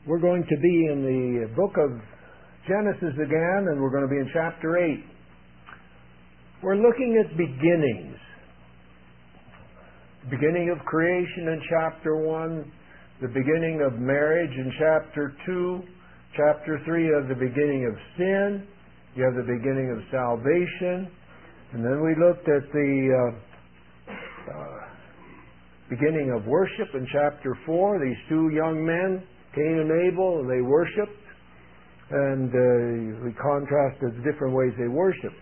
We're going to be in the book of Genesis again, and we're going to be in chapter 8. We're looking at beginnings. Beginning of creation in chapter 1, the beginning of marriage in chapter 2, chapter 3 of the beginning of sin, you have the beginning of salvation, and then we looked at the beginning of worship in chapter 4, these two young men, Cain and Abel, they worshipped, and we contrasted the different ways they worshipped.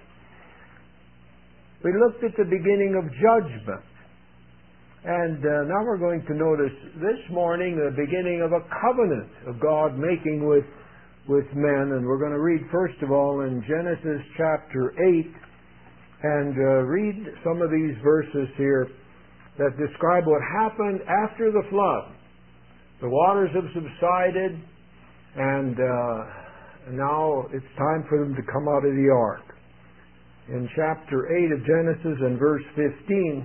We looked at the beginning of judgment, and now we're going to notice this morning the beginning of a covenant of God making with men, and we're going to read first of all in Genesis chapter 8, and read some of these verses here that describe what happened after the flood. The waters have subsided, and now it's time for them to come out of the ark. In chapter 8 of Genesis and verse 15,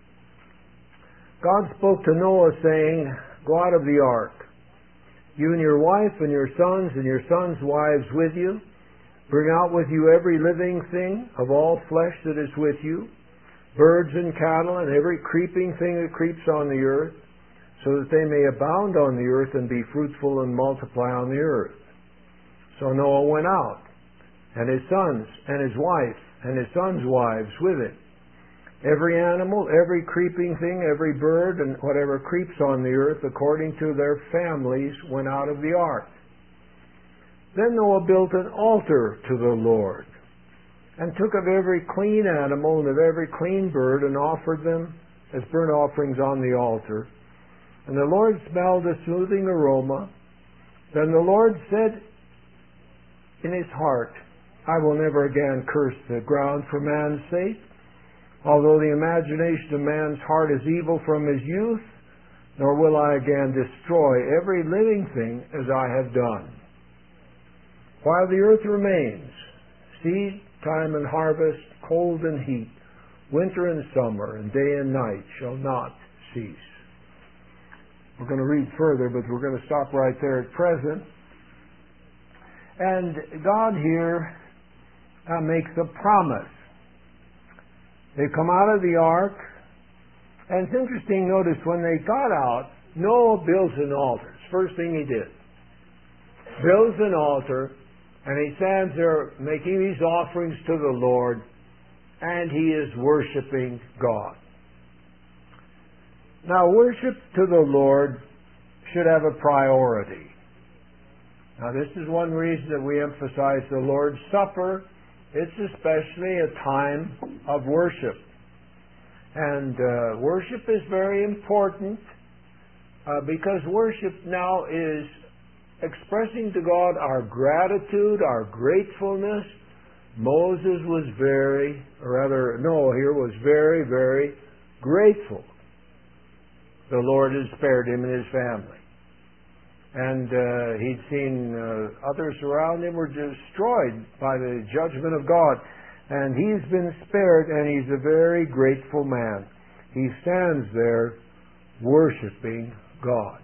God spoke to Noah saying, "Go out of the ark, you and your wife and your sons' wives with you. Bring out with you every living thing of all flesh that is with you, birds and cattle and every creeping thing that creeps on the earth, so that they may abound on the earth and be fruitful and multiply on the earth." So Noah went out, and his sons, and his wife, and his sons' wives with him. Every animal, every creeping thing, every bird, and whatever creeps on the earth, according to their families, went out of the ark. Then Noah built an altar to the Lord, and took of every clean animal and of every clean bird, and offered them as burnt offerings on the altar. And the Lord smelled a soothing aroma. Then the Lord said in his heart, "I will never again curse the ground for man's sake, although the imagination of man's heart is evil from his youth, nor will I again destroy every living thing as I have done. While the earth remains, seed time and harvest, cold and heat, winter and summer, and day and night shall not cease." We're going to read further, but we're going to stop right there at present. And God here makes a promise. They come out of the ark, and it's interesting, notice when they got out, Noah builds an altar. It's the first thing he did. Builds an altar, and he stands there making these offerings to the Lord, and he is worshiping God. Now, worship to the Lord should have a priority. Now, this is one reason that we emphasize the Lord's Supper. It's especially a time of worship. And worship is very important because worship now is expressing to God our gratitude, our gratefulness. Noah here was very, very grateful. The Lord had spared him and his family. And he'd seen others around him were destroyed by the judgment of God. And he's been spared, and he's a very grateful man. He stands there worshiping God.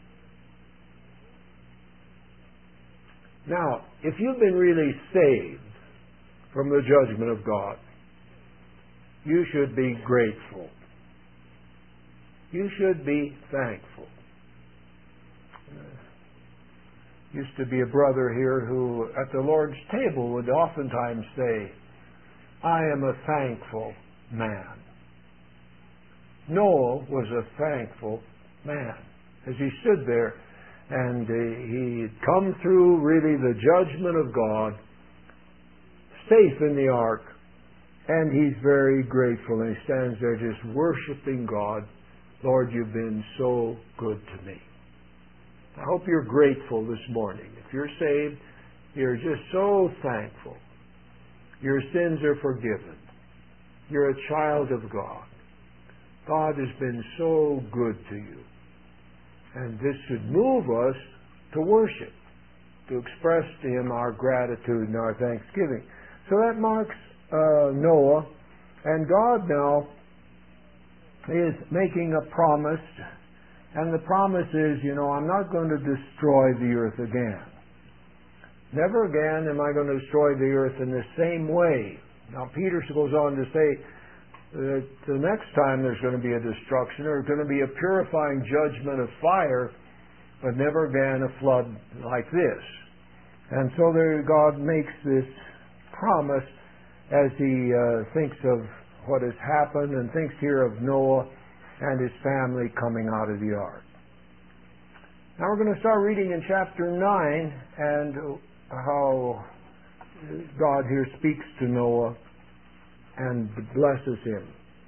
Now, if you've been really saved from the judgment of God, you should be grateful. You should be thankful. Used to be a brother here who at the Lord's table would oftentimes say, "I am a thankful man." Noah was a thankful man as he stood there, and he had come through really the judgment of God, safe in the ark, and he's very grateful, and he stands there just worshiping God. "Lord, you've been so good to me." I hope you're grateful this morning. If you're saved, you're just so thankful. Your sins are forgiven. You're a child of God. God has been so good to you. And this should move us to worship, to express to Him our gratitude and our thanksgiving. So that marks Noah. And God now is making a promise, And the promise is, I'm not going to destroy the earth again. Never again am I going to destroy the earth in the same way. Now, Peter goes on to say that the next time there's going to be a destruction, there's going to be a purifying judgment of fire, but never again a flood like this. And so there God makes this promise as he thinks of what has happened and thinks here of Noah and his family coming out of the ark. Now we're going to start reading in chapter 9 and how God here speaks to Noah and blesses him.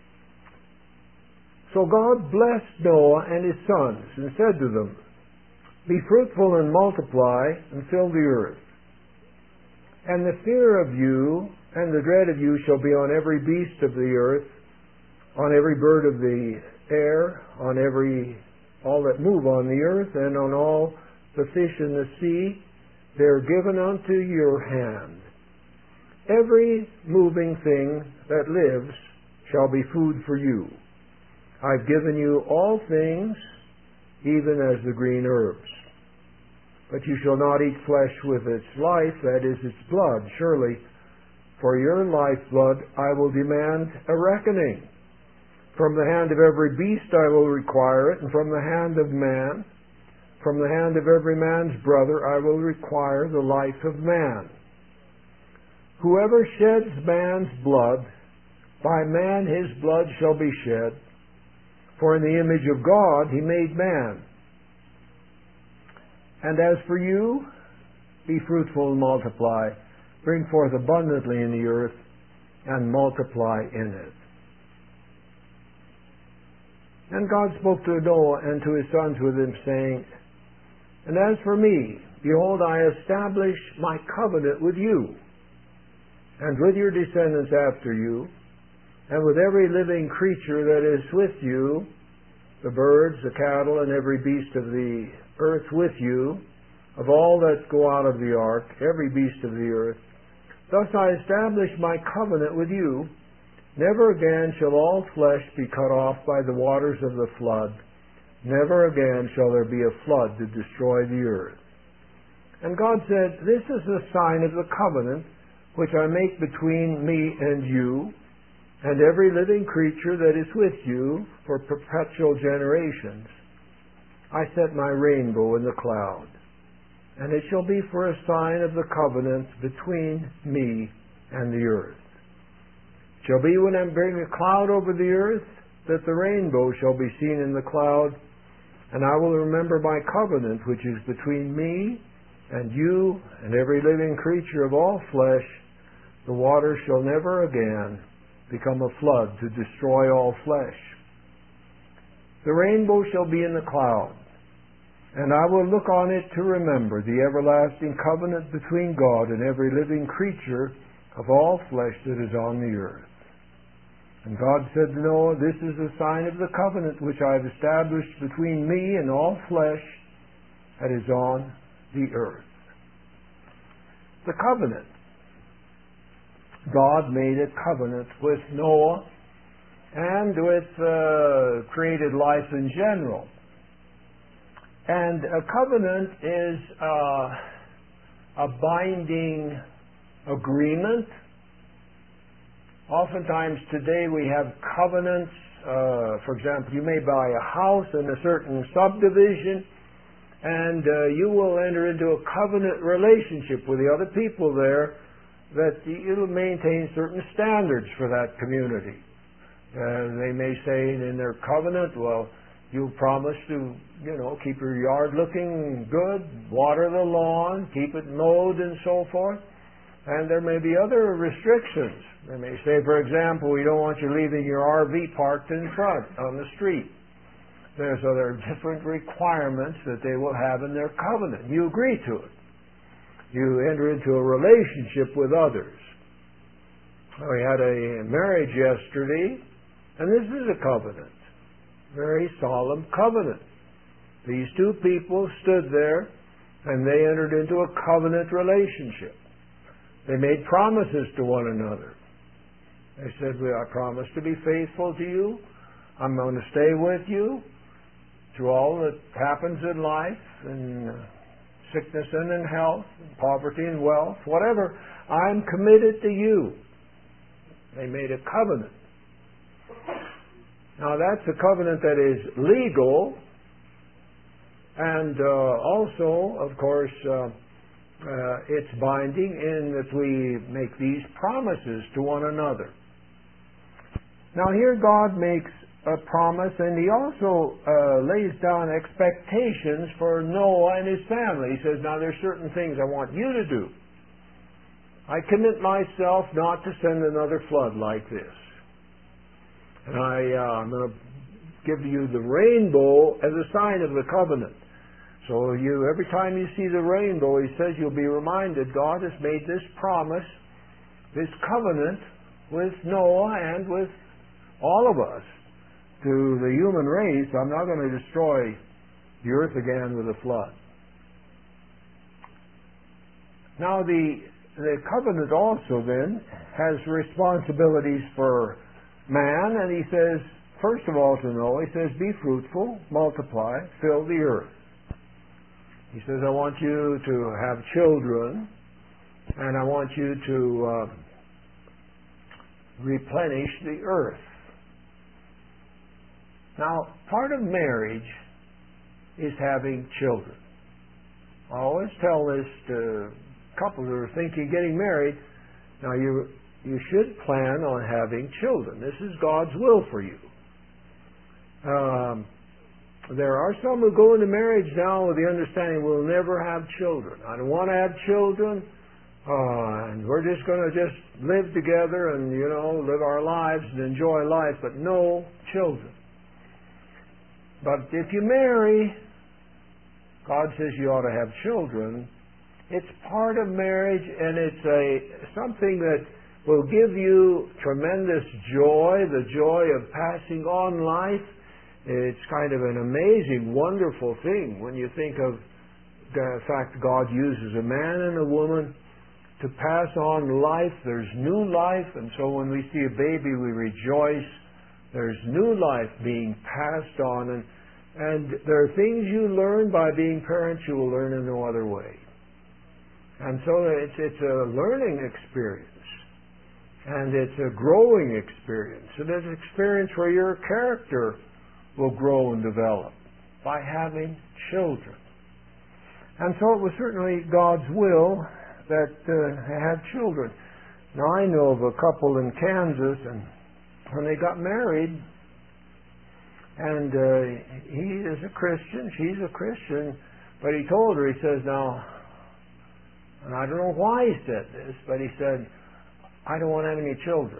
So God blessed Noah and his sons and said to them, "Be fruitful and multiply and fill the earth. And the fear of you and the dread of you shall be on every beast of the earth, on every bird of the air, on all that move on the earth, and on all the fish in the sea. They are given unto your hand. Every moving thing that lives shall be food for you. I've given you all things, even as the green herbs. But you shall not eat flesh with its life, that is, its blood. Surely, for your lifeblood I will demand a reckoning. From the hand of every beast I will require it, and from the hand of man, from the hand of every man's brother I will require the life of man. Whoever sheds man's blood, by man his blood shall be shed. For in the image of God he made man. And as for you, be fruitful and multiply, bring forth abundantly in the earth, and multiply in it." And God spoke to Noah and to his sons with him, saying, "And as for me, behold, I establish my covenant with you, and with your descendants after you, and with every living creature that is with you, the birds, the cattle, and every beast of the earth with you, of all that go out of the ark, every beast of the earth. Thus I establish my covenant with you. Never again shall all flesh be cut off by the waters of the flood. Never again shall there be a flood to destroy the earth." And God said, "This is the sign of the covenant which I make between me and you, and every living creature that is with you for perpetual generations. I set my rainbow in the cloud, and it shall be for a sign of the covenant between me and the earth. It shall be when I bring a cloud over the earth, that the rainbow shall be seen in the cloud, and I will remember my covenant which is between me and you and every living creature of all flesh. The water shall never again become a flood to destroy all flesh. The rainbow shall be in the cloud, and I will look on it to remember the everlasting covenant between God and every living creature of all flesh that is on the earth." And God said to Noah, "This is the sign of the covenant which I have established between me and all flesh that is on the earth." The covenant. God made a covenant with Noah and with created life in general. And a covenant is a binding agreement. Oftentimes today we have covenants. For example, you may buy a house in a certain subdivision, and you will enter into a covenant relationship with the other people there that it'll maintain certain standards for that community. They may say in their covenant, well, you'll promise to, keep your yard looking good, water the lawn, keep it mowed and so forth. And there may be other restrictions. They may say, for example, we don't want you leaving your RV parked in front on the street. There are different requirements that they will have in their covenant. You agree to it. You enter into a relationship with others. We had a marriage yesterday, and this is a covenant. Very solemn covenant. These two people stood there, and they entered into a covenant relationship. They made promises to one another. They said, "I promise to be faithful to you. I'm going to stay with you. through all that happens in life, in sickness and in health, in poverty and wealth, whatever, I'm committed to you. They made a covenant. Now that's a covenant that is legal, and also, of course, it's binding in that we make these promises to one another. Now here God makes a promise, and He also lays down expectations for Noah and his family. He says, now there's certain things I want you to do. I commit myself not to send another flood like this. And I'm going to give you the rainbow as a sign of the covenant. So every time you see the rainbow, He says you'll be reminded God has made this promise, this covenant with Noah and with all of us, to the human race. I'm not going to destroy the earth again with a flood. Now the covenant also then has responsibilities for man, and He says, first of all to Noah, He says, be fruitful, multiply, fill the earth. He says, I want you to have children, and I want you to replenish the earth. Now, part of marriage is having children. I always tell this to couples who are thinking of getting married. Now, you should plan on having children. This is God's will for you. There are some who go into marriage now with the understanding we'll never have children. I don't want to have children, and we're just going to just live together and, live our lives and enjoy life, but no children. But if you marry, God says you ought to have children. It's part of marriage, and it's something that will give you tremendous joy, the joy of passing on life. It's kind of an amazing, wonderful thing when you think of the fact God uses a man and a woman to pass on life. There's new life, and so when we see a baby, we rejoice. There's new life being passed on, and there are things you learn by being parents you will learn in no other way. And so it's a learning experience, and it's a growing experience, and it's an experience where your character will grow and develop by having children. And so it was certainly God's will that have children. Now I know of a couple in Kansas, and when they got married, and he is a Christian, she's a Christian, but he told her, he says, now, and I don't know why he said this, but he said, I don't want to have any children.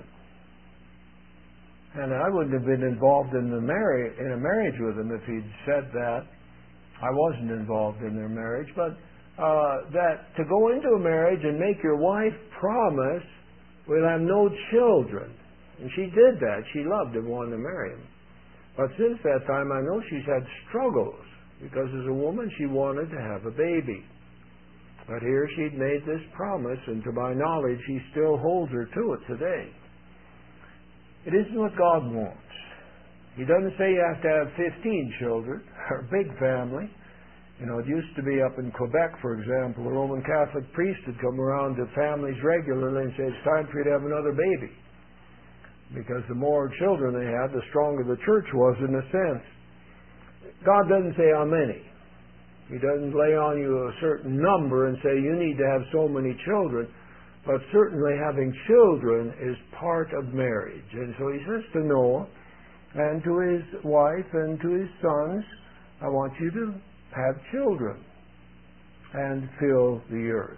And I wouldn't have been involved in a marriage with him if he'd said that. I wasn't involved in their marriage, but that to go into a marriage and make your wife promise we'll have no children. And she did that. She loved him, wanted to marry him. But since that time, I know she's had struggles, because as a woman she wanted to have a baby. But here she'd made this promise, and to my knowledge he still holds her to it today. It isn't what God wants. He doesn't say you have to have 15 children, or a big family. It used to be up in Quebec, for example, a Roman Catholic priest would come around to families regularly and say, it's time for you to have another baby. Because the more children they had, the stronger the church was, in a sense. God doesn't say how many. He doesn't lay on you a certain number and say you need to have so many children. But certainly having children is part of marriage. And so he says to Noah and to his wife and to his sons, I want you to have children and fill the earth.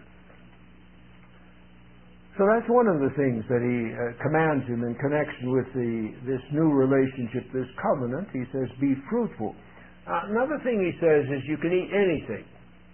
So that's one of the things that he commands him in connection with this new relationship, this covenant. He says, be fruitful. Another thing he says is you can eat anything.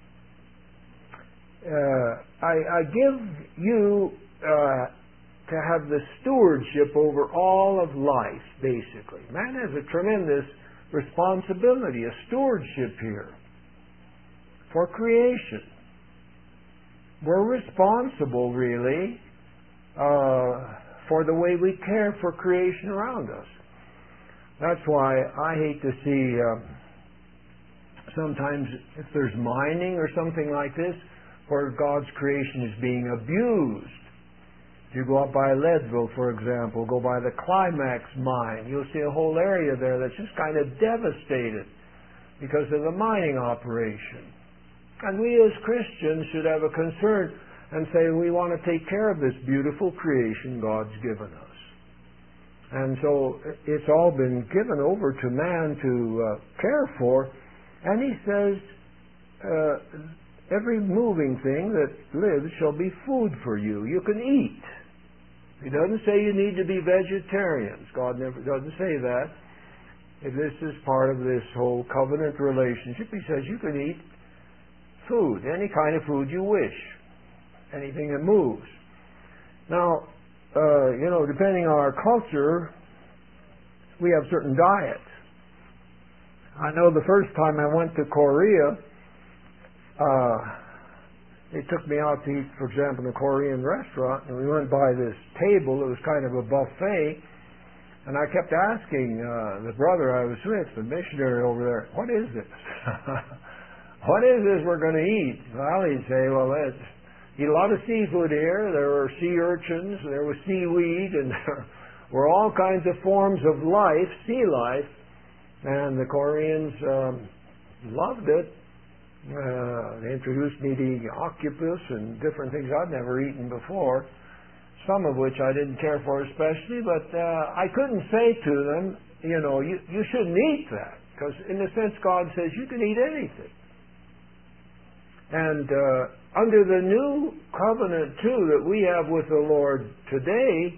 I give you to have the stewardship over all of life, basically. Man has a tremendous responsibility, a stewardship here for creation. We're responsible, really, for the way we care for creation around us. That's why I hate to see sometimes if there's mining or something like this, where God's creation is being abused. If you go up by Leadville, for example, go by the Climax mine, you'll see a whole area there that's just kind of devastated because of the mining operation. And we as Christians should have a concern and say we want to take care of this beautiful creation God's given us. And so it's all been given over to man to care for. And he says, every moving thing that lives shall be food for you. You can eat. He doesn't say you need to be vegetarians. God never doesn't say that. If this is part of this whole covenant relationship, he says you can eat food, any kind of food you wish, anything that moves. Now, depending on our culture, we have certain diets. I know the first time I went to Korea, they took me out to eat, for example, in a Korean restaurant, and we went by this table. It was kind of a buffet, and I kept asking the brother I was with, the missionary over there, what is this? What is this we're going to eat? Well, he'd say, well, let's eat a lot of seafood here. There were sea urchins, there was seaweed, and there were all kinds of forms of life, sea life, and the Koreans loved it. They introduced me to eating octopus and different things I'd never eaten before, some of which I didn't care for especially, but I couldn't say to them, you shouldn't eat that, because in a sense God says you can eat anything. And under the new covenant, too, that we have with the Lord today,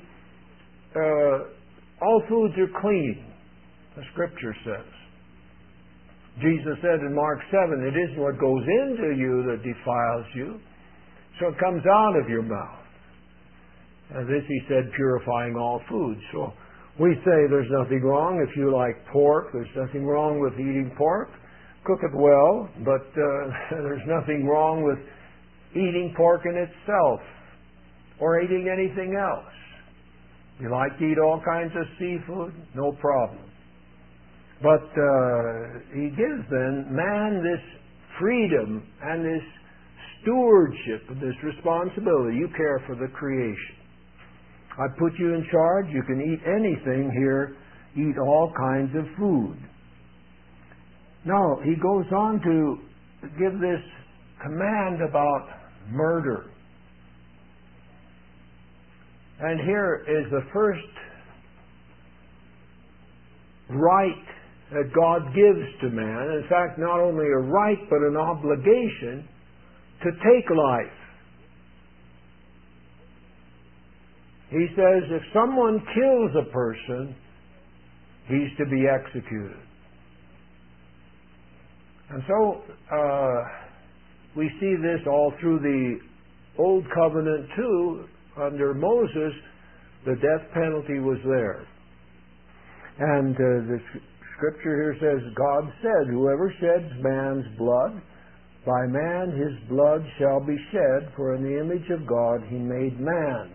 all foods are clean, the Scripture says. Jesus said in Mark 7, it isn't what goes into you that defiles you, so it comes out of your mouth. And this he said, purifying all foods. So we say there's nothing wrong if you like pork, there's nothing wrong with eating pork. Cook it well, but there's nothing wrong with eating pork in itself or eating anything else. You like to eat all kinds of seafood? No problem. But he gives then man this freedom and this stewardship and this responsibility. You care for the creation. I put you in charge. You can eat anything here. Eat all kinds of food. Now, he goes on to give this command about murder. And here is the first right that God gives to man. In fact, not only a right, but an obligation to take life. He says if someone kills a person, he's to be executed. And so we see this all through the Old Covenant too. Under Moses, the death penalty was there. And the Scripture here says, God said, whoever sheds man's blood, by man his blood shall be shed, for in the image of God he made man.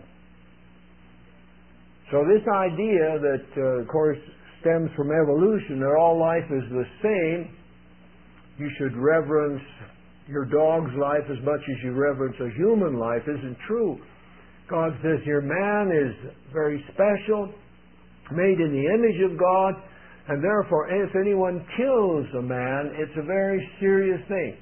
So this idea that, of course, stems from evolution, that all life is the same, you should reverence your dog's life as much as you reverence a human life, isn't true. God says your man is very special, made in the image of God, and therefore if anyone kills a man, it's a very serious thing.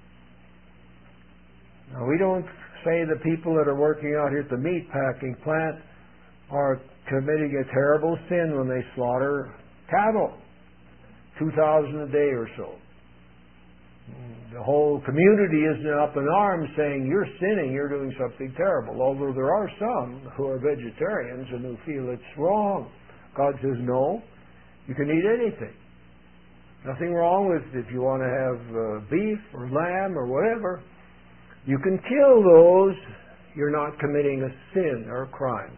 Now, we don't say the people that are working out here at the meat packing plant are committing a terrible sin when they slaughter cattle, 2,000 a day or so. The whole community isn't up in arms saying, you're sinning, you're doing something terrible. Although there are some who are vegetarians and who feel it's wrong. God says, no, you can eat anything. Nothing wrong with if you want to have beef or lamb or whatever. You can kill those. You're not committing a sin or a crime.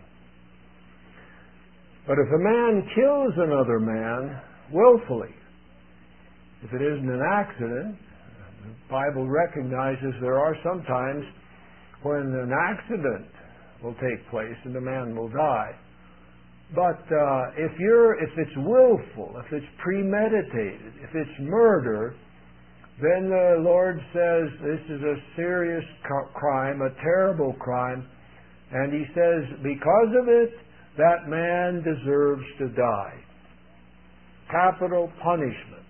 But if a man kills another man willfully, if it isn't an accident, the Bible recognizes there are some times when an accident will take place and the man will die. But if it's willful, if it's premeditated, if it's murder, then the Lord says this is a serious crime, a terrible crime, and He says because of it, that man deserves to die. Capital punishment.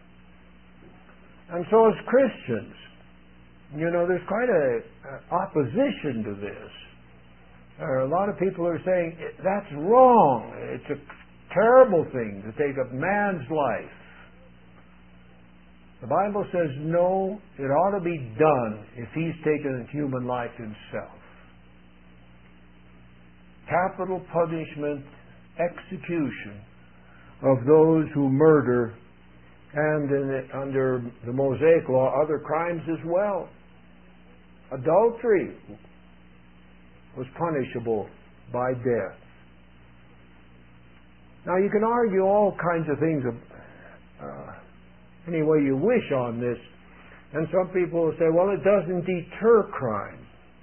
And so as Christians, there's quite a opposition to this. A lot of people are saying, that's wrong. It's a terrible thing to take a man's life. The Bible says, no, it ought to be done if he's taken a human life himself. Capital punishment, execution of those who murder, and under the Mosaic law, other crimes as well. Adultery was punishable by death. Now you can argue all kinds of things any way you wish on this, and some people will say, well, it doesn't deter crime.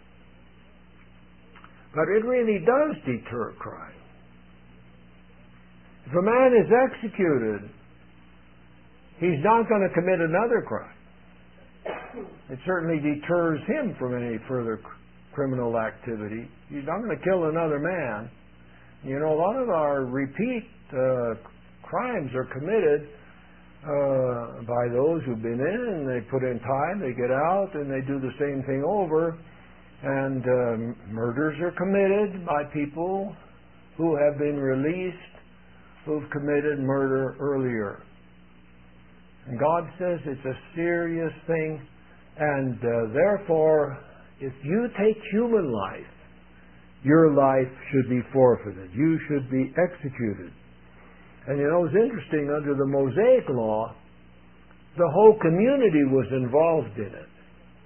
But it really does deter crime. If a man is executed, he's not going to commit another crime. It certainly deters him from any further criminal activity. He's not going to kill another man. A lot of our repeat crimes are committed by those who've been in, and they put in time, they get out, and they do the same thing over. And murders are committed by people who have been released, who've committed murder earlier. And God says it's a serious thing, and therefore, if you take human life, your life should be forfeited. You should be executed. And it's interesting, under the Mosaic law, the whole community was involved in it.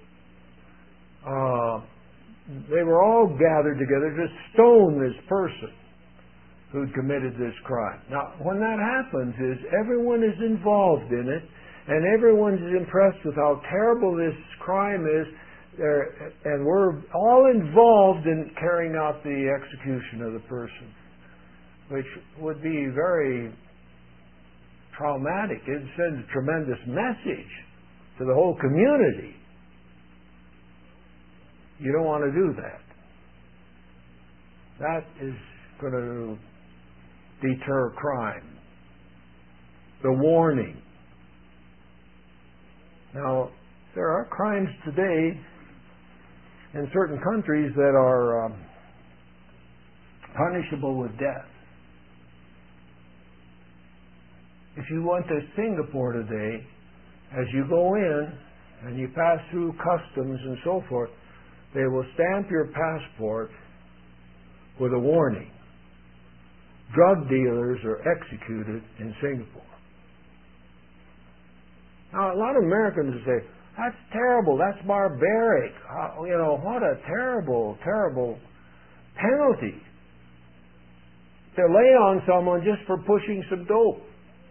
They were all gathered together to stone this person who'd committed this crime. Now, when that happens, everyone is involved in it, and everyone's impressed with how terrible this crime is, and we're all involved in carrying out the execution of the person, which would be very traumatic. It sends a tremendous message to the whole community. You don't want to do that. That is going to deter crime. The warning. Now, there are crimes today in certain countries that are punishable with death. If you went to Singapore today, as you go in and you pass through customs and so forth, they will stamp your passport with a warning. Drug dealers are executed in Singapore. Now, a lot of Americans will say, that's terrible, that's barbaric. What a terrible, terrible penalty to lay on someone just for pushing some dope.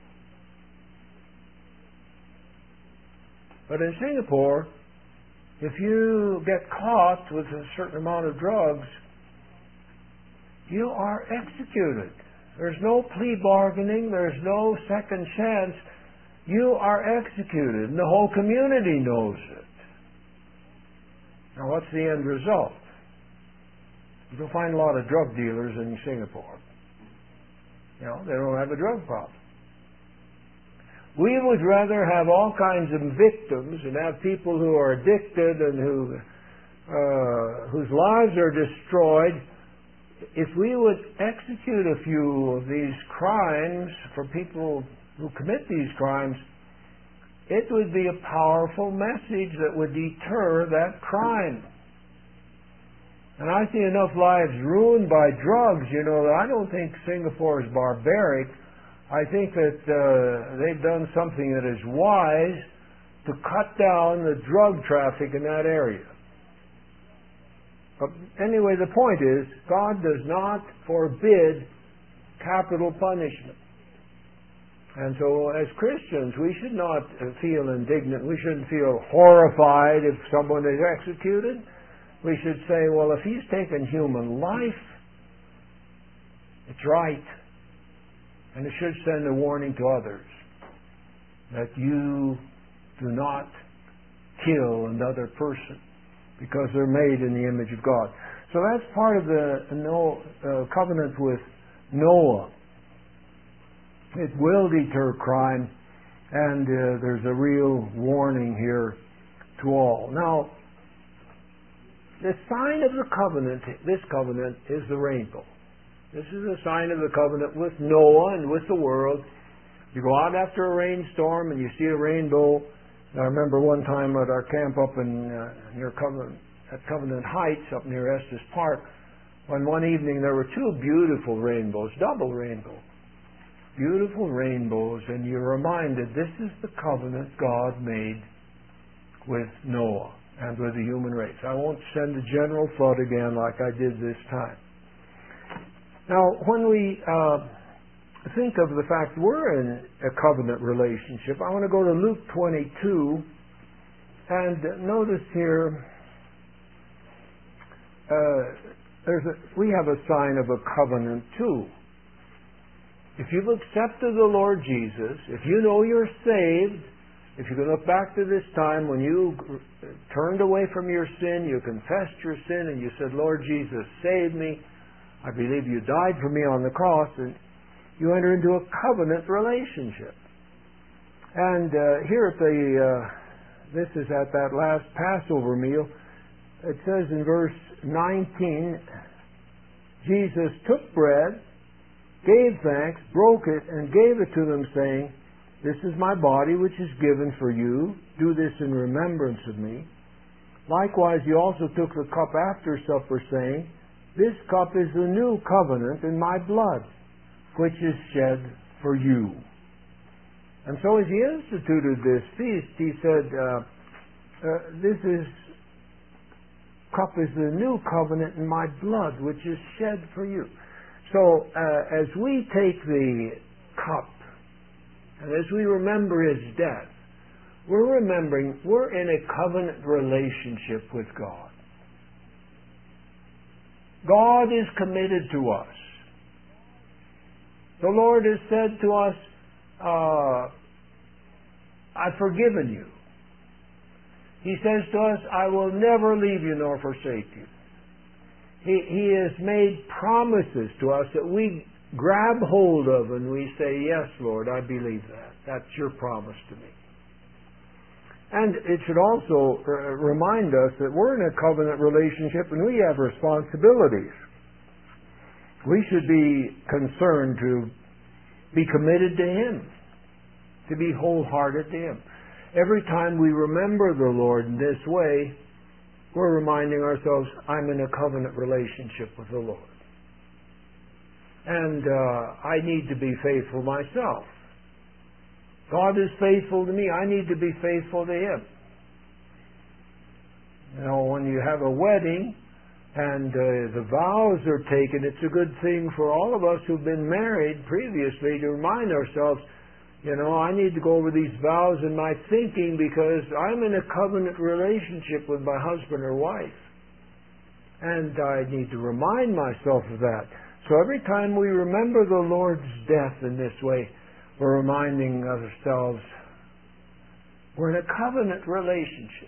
But in Singapore, if you get caught with a certain amount of drugs, you are executed. There's no plea bargaining, there's no second chance. You are executed, and the whole community knows it. Now, what's the end result? You'll find a lot of drug dealers in Singapore. They don't have a drug problem. We would rather have all kinds of victims and have people who are addicted and whose lives are destroyed. If we would execute a few of these crimes for people who commit these crimes, it would be a powerful message that would deter that crime. And I see enough lives ruined by drugs, that I don't think Singapore is barbaric. I think that they've done something that is wise to cut down the drug traffic in that area. But anyway, the point is, God does not forbid capital punishment. And so as Christians, we should not feel indignant. We shouldn't feel horrified if someone is executed. We should say, well, if he's taken human life, it's right. And it should send a warning to others that you do not kill another person because they're made in the image of God. So that's part of the covenant with Noah. It will deter crime, and there's a real warning here to all. Now, the sign of the covenant, this covenant, is the rainbow. This is a sign of the covenant with Noah and with the world. You go out after a rainstorm and you see a rainbow. I remember one time at our camp up in near Covenant Heights, up near Estes Park, when one evening there were two beautiful rainbows, double rainbow. Beautiful rainbows, and you're reminded this is the covenant God made with Noah and with the human race. I won't send a general flood again like I did this time. Now, when we think of the fact we're in a covenant relationship, I want to go to Luke 22 and notice here we have a sign of a covenant too. If you've accepted the Lord Jesus, if you know you're saved, if you can look back to this time when you turned away from your sin, you confessed your sin, and you said, Lord Jesus, save me. I believe you died for me on the cross, and you enter into a covenant relationship. And here at this is at that last Passover meal, it says in verse 19, Jesus took bread, gave thanks, broke it, and gave it to them, saying, this is my body which is given for you. Do this in remembrance of me. Likewise, he also took the cup after supper, saying, this cup is the new covenant in my blood, which is shed for you. And so as he instituted this feast, he said, this cup is the new covenant in my blood, which is shed for you. So as we take the cup, and as we remember his death, we're remembering we're in a covenant relationship with God. God is committed to us. The Lord has said to us, I've forgiven you. He says to us, I will never leave you nor forsake you. He has made promises to us that we grab hold of and we say, yes, Lord, I believe that. That's your promise to me. And it should also remind us that we're in a covenant relationship and we have responsibilities. We should be concerned to be committed to Him, to be wholehearted to Him. Every time we remember the Lord in this way, we're reminding ourselves, I'm in a covenant relationship with the Lord. And I need to be faithful myself. God is faithful to me. I need to be faithful to Him. You know, when you have a wedding and the vows are taken, it's a good thing for all of us who've been married previously to remind ourselves, you know, I need to go over these vows in my thinking because I'm in a covenant relationship with my husband or wife. And I need to remind myself of that. So every time we remember the Lord's death in this way, we're reminding ourselves we're in a covenant relationship.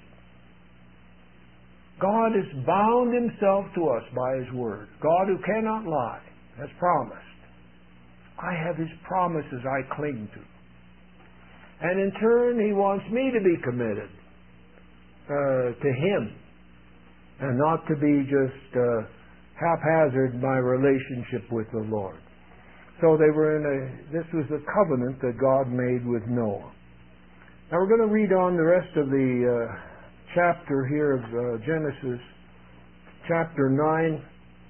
God has bound Himself to us by His Word. God who cannot lie has promised. I have His promises I cling to. And in turn, He wants me to be committed to Him and not to be just haphazard in my relationship with the Lord. So they were this was the covenant that God made with Noah. Now we're going to read on the rest of the chapter here of Genesis, chapter 9.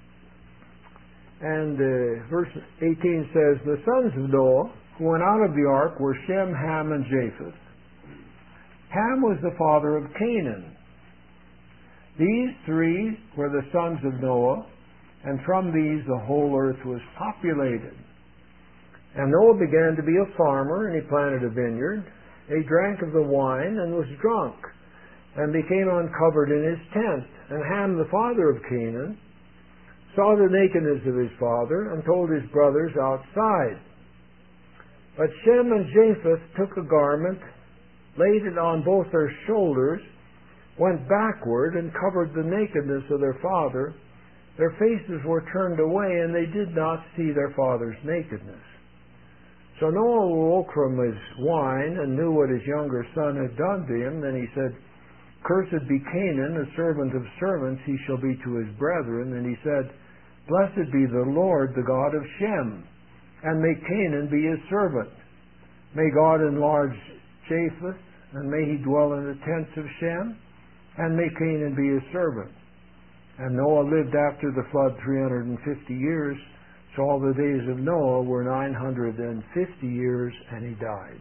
And verse 18 says, the sons of Noah who went out of the ark were Shem, Ham, and Japheth. Ham was the father of Canaan. These three were the sons of Noah, and from these the whole earth was populated. And Noah began to be a farmer, and he planted a vineyard. He drank of the wine and was drunk, and became uncovered in his tent. And Ham, the father of Canaan, saw the nakedness of his father, and told his brothers outside. But Shem and Japheth took a garment laid it on both their shoulders, went backward, and covered the nakedness of their father. Their faces were turned away, and they did not see their father's nakedness. So Noah awoke from his wine and knew what his younger son had done to him. Then he said, Cursed be Canaan, a servant of servants, he shall be to his brethren. And he said, Blessed be the Lord, the God of Shem, and may Canaan be his servant. May God enlarge Japheth, and may he dwell in the tents of Shem, and may Canaan be his servant. And Noah lived after the flood 350 years, so all the days of Noah were 950 years, and he died.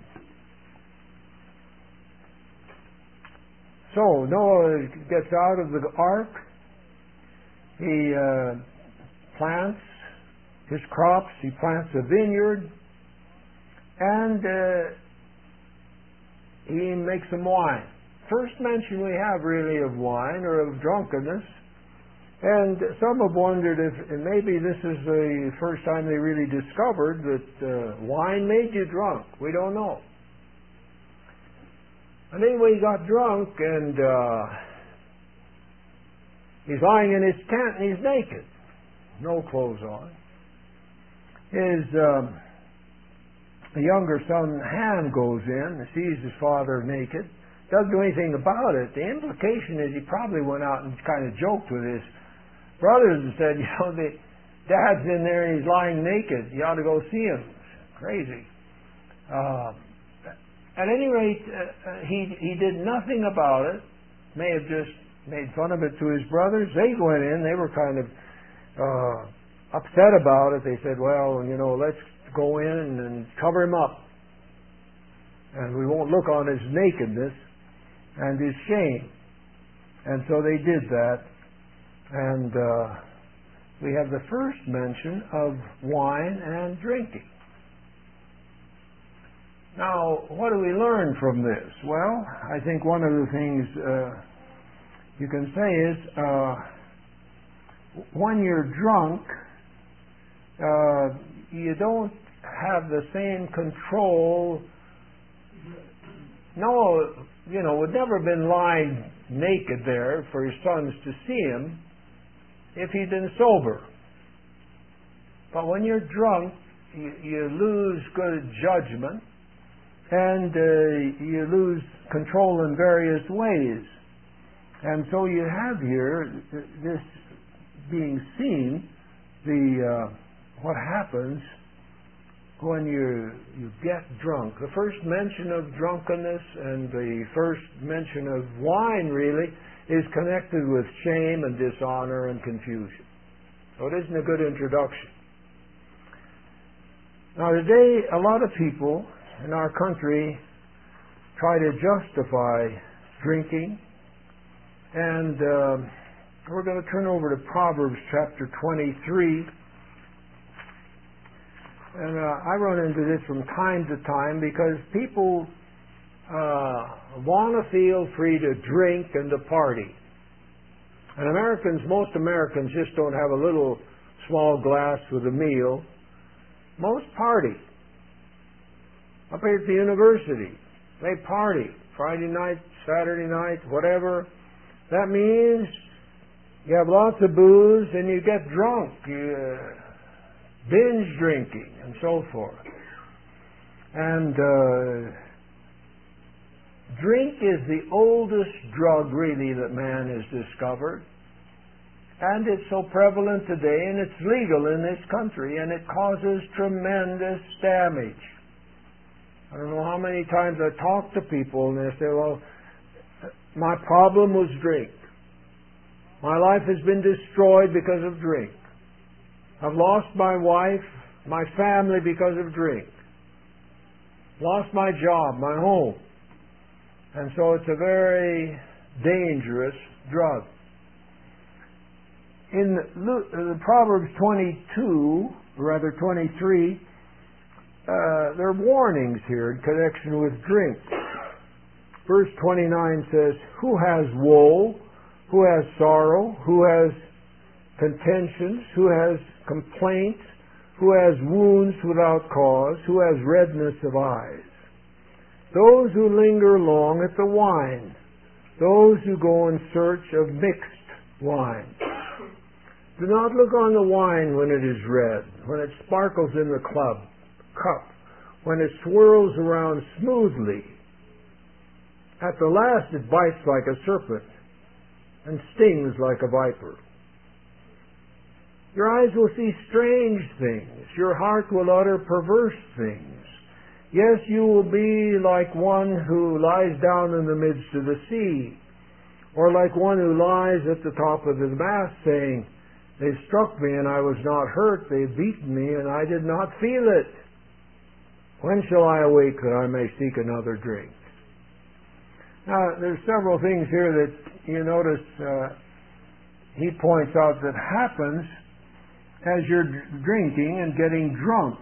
So Noah gets out of the ark. He plants his crops. He plants a vineyard, and he makes some wine. First mention we have really of wine or of drunkenness. And some have wondered if maybe this is the first time they really discovered that wine made you drunk. We don't know. And anyway, he got drunk, and he's lying in his tent, and he's naked. No clothes on. His younger son, Ham, goes in and sees his father naked. Doesn't do anything about it. The implication is he probably went out and kind of joked with his brothers and said, the dad's in there and he's lying naked. You ought to go see him. It's crazy. At any rate, he did nothing about it. May have just made fun of it to his brothers. They went in. They were kind of upset about it. They said, well, let's go in and cover him up. And we won't look on his nakedness and his shame. And so they did that. And we have the first mention of wine and drinking. Now, what do we learn from this? Well, I think one of the things you can say is when you're drunk, you don't have the same control. Noah, would never have been lying naked there for his sons to see him if he'd been sober. But when you're drunk, you lose good judgment, and you lose control in various ways. And so you have here this being seen, what happens when you get drunk. The first mention of drunkenness and the first mention of wine really is connected with shame and dishonor and confusion. So it isn't a good introduction. Now today, a lot of people in our country try to justify drinking, and we're going to turn over to Proverbs chapter 23. And I run into this from time to time because people want to feel free to drink and to party. And most Americans just don't have a little small glass with a meal. Most party. Up here at the university, they party. Friday night, Saturday night, whatever. That means you have lots of booze and you get drunk. You binge drinking and so forth. And drink is the oldest drug really that man has discovered. And it's so prevalent today, and it's legal in this country, and it causes tremendous damage. I don't know how many times I talk to people and they say, well, my problem was drink. My life has been destroyed because of drink. I've lost my wife, my family because of drink. Lost my job, my home. And so it's a very dangerous drug. In Proverbs 23, there are warnings here in connection with drink. Verse 29 says, who has woe, who has sorrow, who has contentions, who has complaints, who has wounds without cause, who has redness of eyes. those who linger long at the wine, those who go in search of mixed wine. Do not look on the wine when it is red, when it sparkles in the cup, when it swirls around smoothly. At the last it bites like a serpent and stings like a viper. Your eyes will see strange things. Your heart will utter perverse things. Yes, you will be like one who lies down in the midst of the sea, or like one who lies at the top of the mast, saying, "They struck me and I was not hurt. They beaten me and I did not feel it. When shall I awake that I may seek another drink?" Now, there's several things here that you notice he points out that happens as you're drinking and getting drunk.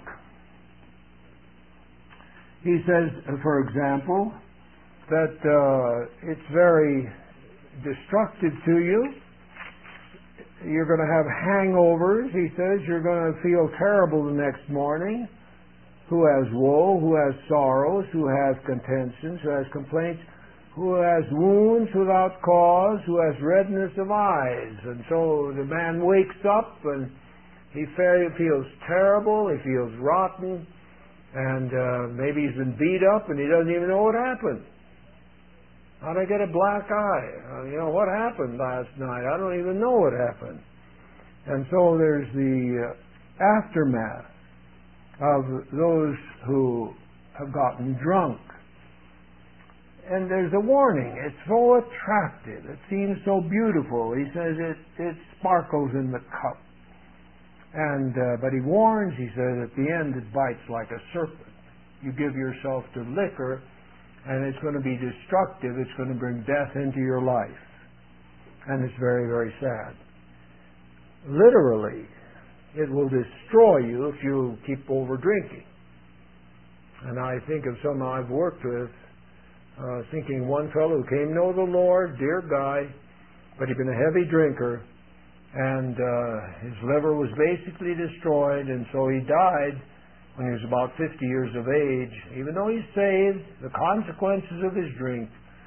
He says, for example, that it's very destructive to you. You're going to have hangovers. He says you're going to feel terrible the next morning. Who has woe, who has sorrows, who has contentions, who has complaints, who has wounds without cause, who has redness of eyes. And so the man wakes up and he feels terrible, he feels rotten, and maybe he's been beat up and he doesn't even know what happened. How did I get a black eye? What happened last night? I don't even know what happened. And so there's the aftermath of those who have gotten drunk. And there's a warning. It's so attractive. It seems so beautiful. He says it sparkles in the cup. But he warns, he says, at the end it bites like a serpent. You give yourself to liquor, and it's going to be destructive. It's going to bring death into your life. And it's very, very sad. Literally, it will destroy you if you keep over drinking. And I think of some I've worked with, thinking one fellow who came to know the Lord, dear guy, but he'd been a heavy drinker, and his liver was basically destroyed, and so he died when he was about 50 years of age. Even though he's saved, the consequences of his drink,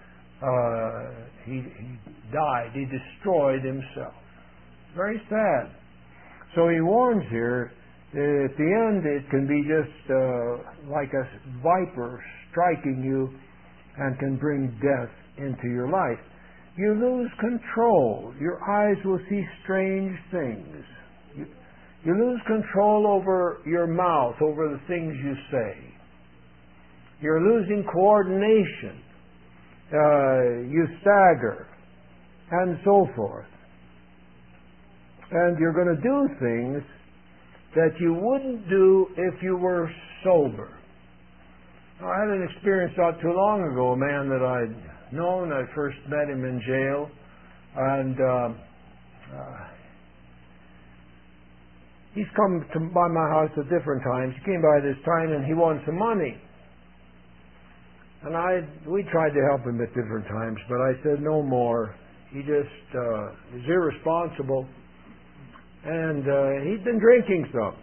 he died. He destroyed himself. Very sad. So he warns here that at the end it can be just like a viper striking you and can bring death into your life. You lose control. Your eyes will see strange things. You lose control over your mouth, over the things you say. You're losing coordination. You stagger, and so forth. And you're going to do things that you wouldn't do if you were sober. I had an experience not too long ago, a man that I'd known. I first met him in jail, and he's come by my house at different times. He came by this time and he wanted some money. And we tried to help him at different times, but I said no more. He just is irresponsible, and he'd been drinking some.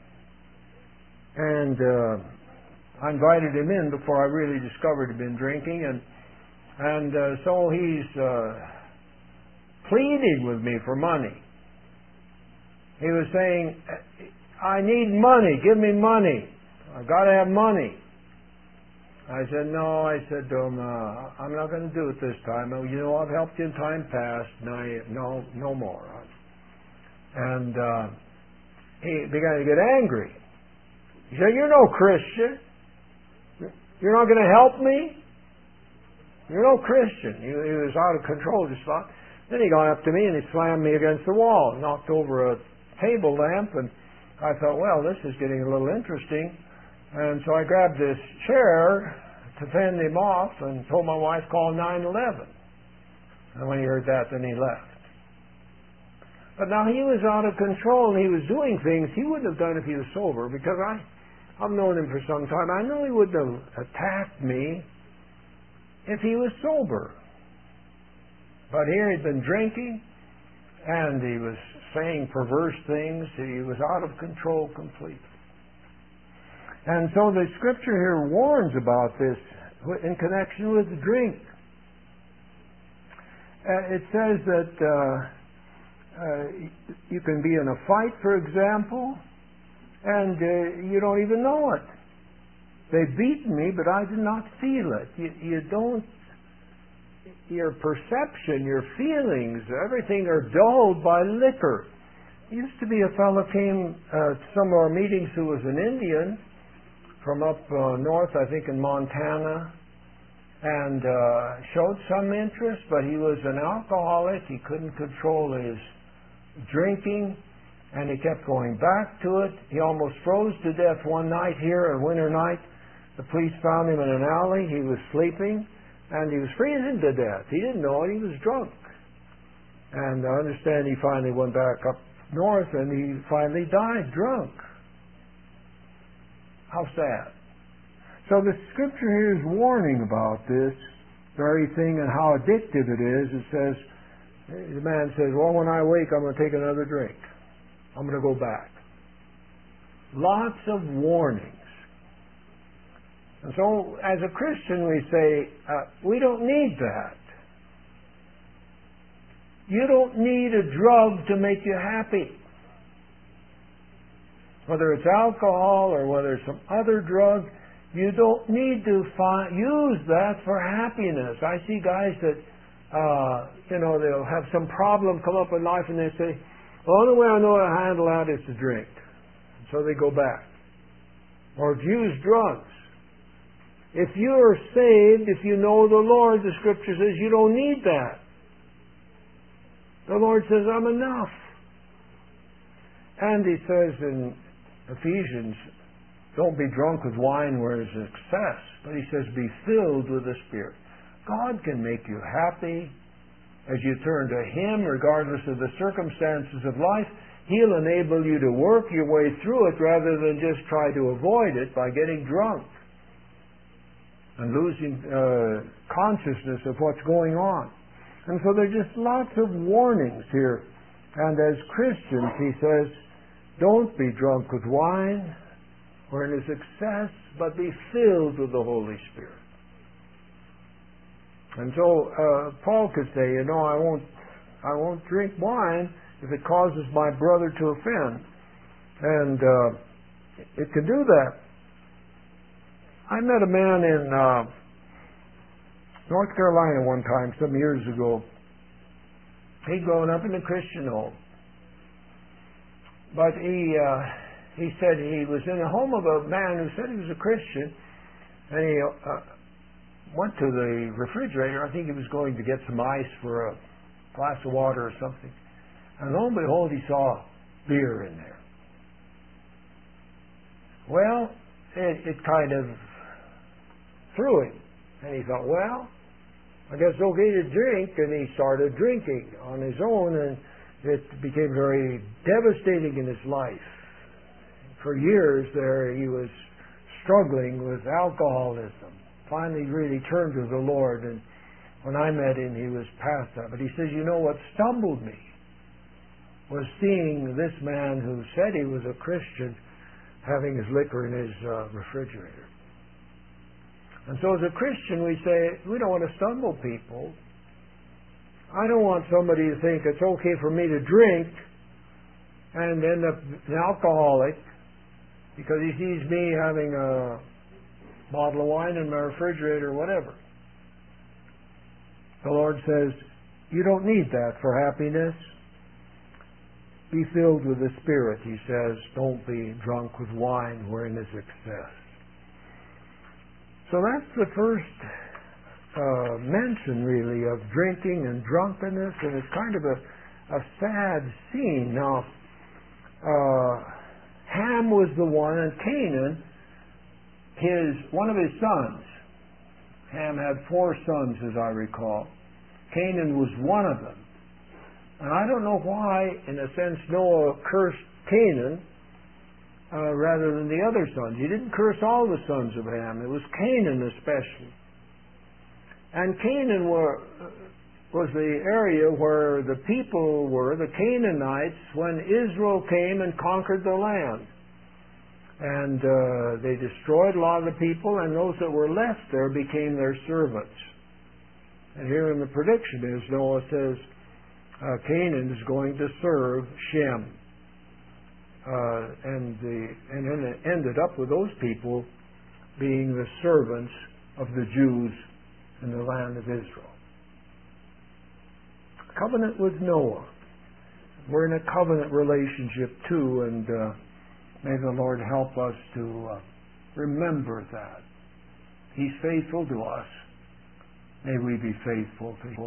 And I invited him in before I really discovered he'd been drinking, and so he's pleading with me for money. He was saying, "I need money. Give me money. I've got to have money." I said, "No." I said to him, "I'm not going to do it this time. I've helped you in time past. No more." And he began to get angry. He said, "You're no Christian. You're not going to help me? You're no Christian." He was out of control, just thought. Then he got up to me and he slammed me against the wall, knocked over a table lamp, and I thought, well, this is getting a little interesting. And so I grabbed this chair to fend him off and told my wife, "Call 911. And when he heard that, then he left. But now he was out of control, and he was doing things he wouldn't have done if he was sober, because I've known him for some time. I know he wouldn't have attacked me if he was sober. But here he'd been drinking, and he was saying perverse things. He was out of control completely. And so the Scripture here warns about this in connection with drink. It says that you can be in a fight, for example, and you don't even know it. They've beaten me, but I did not feel it. You don't. Your perception, your feelings, everything are dulled by liquor. Used to be a fellow came to some of our meetings who was an Indian from up north, I think in Montana, and showed some interest, but he was an alcoholic. He couldn't control his drinking, and he kept going back to it. He almost froze to death one night here, a winter night. The police found him in an alley. He was sleeping, and he was freezing to death. He didn't know it. He was drunk. And I understand he finally went back up north, and he finally died drunk. How sad. So the scripture here is warning about this very thing and how addictive it is. It says, the man says, well, when I wake, I'm going to take another drink. I'm going to go back. Lots of warnings. And so, as a Christian, we say, we don't need that. You don't need a drug to make you happy. Whether it's alcohol or whether it's some other drug, you don't need to use that for happiness. I see guys that, they'll have some problem come up in life and they say, the only way I know how to handle that is to drink. So they go back. Or use drugs. If you are saved, if you know the Lord, the Scripture says you don't need that. The Lord says, I'm enough. And He says in Ephesians, don't be drunk with wine where there's excess. But He says, be filled with the Spirit. God can make you happy as you turn to Him, regardless of the circumstances of life. He'll enable you to work your way through it rather than just try to avoid it by getting drunk and losing consciousness of what's going on. And so there's just lots of warnings here. And as Christians, he says, don't be drunk with wine or in its excess, but be filled with the Holy Spirit. And so Paul could say, I won't drink wine if it causes my brother to offend. And it can do that. I met a man in North Carolina one time, some years ago. He'd grown up in a Christian home. But he said he was in the home of a man who said he was a Christian, and he went to the refrigerator. I think he was going to get some ice for a glass of water or something. And lo and behold, he saw beer in there. Well, it kind of threw him. And he thought, well, I guess it's okay to drink. And he started drinking on his own, and it became very devastating in his life. For years there, he was struggling with alcoholism. Finally really turned to the Lord, and when I met him, he was past that. But he says, what stumbled me was seeing this man who said he was a Christian having his liquor in his refrigerator. And so as a Christian, we say, we don't want to stumble people. I don't want somebody to think it's okay for me to drink and end up an alcoholic because he sees me having a bottle of wine in my refrigerator or whatever. The Lord says, you don't need that for happiness. Be filled with the Spirit, he says. Don't be drunk with wine wherein is excess. So that's the first mention, really, of drinking and drunkenness, and it's kind of a sad scene. Now, Ham was the one, and Canaan, one of his sons. Ham had 4 sons, as I recall. Canaan was one of them. And I don't know why, in a sense, Noah cursed Canaan rather than the other sons. He didn't curse all the sons of Ham. It was Canaan especially. And Canaan was the area where the people were, the Canaanites, when Israel came and conquered the land. And they destroyed a lot of the people, and those that were left there became their servants. And here in the prediction is, Noah says, Canaan is going to serve Shem. And then it ended up with those people being the servants of the Jews in the land of Israel. Covenant with Noah. We're in a covenant relationship too, and may the Lord help us to remember that. He's faithful to us. May we be faithful to Him.